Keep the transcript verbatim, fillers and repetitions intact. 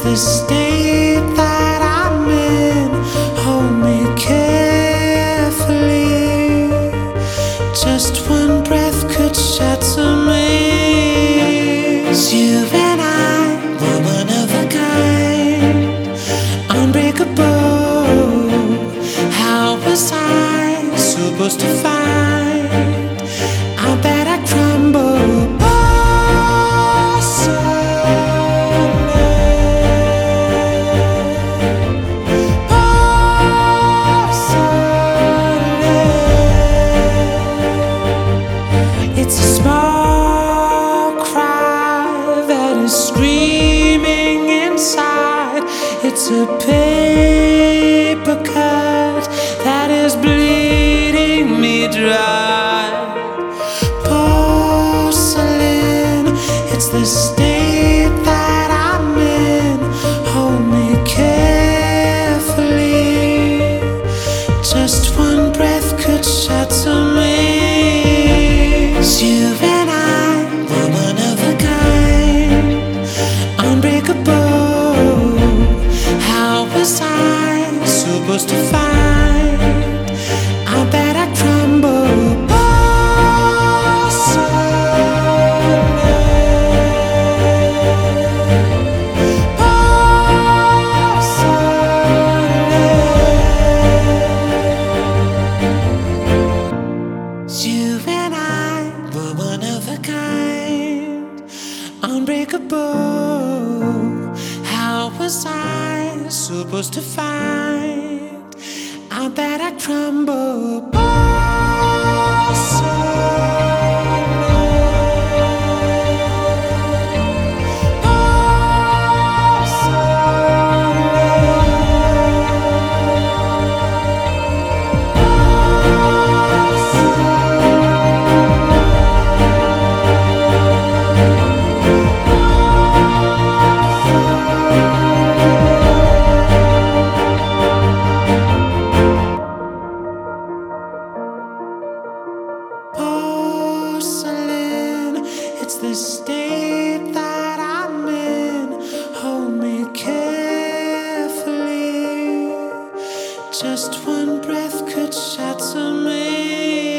the state that I'm in. Hold me carefully. Just one breath could shatter me. 'Cause you and I were one of a kind, unbreakable. How was I supposed to find out that I crumble? It's a small cry that is screaming inside. It's a paper cut that is bleeding me dry. Porcelain, it's the state that I'm in. Hold me carefully. Just one breath could shatter me. 'Cause you and I were one of a kind, unbreakable. How was I supposed to find out that I crumble? You and I were one of a kind, unbreakable. How was I supposed to find out that I crumble? Porcelain, it's the state that I'm in. Hold me carefully. Just one breath could shatter me.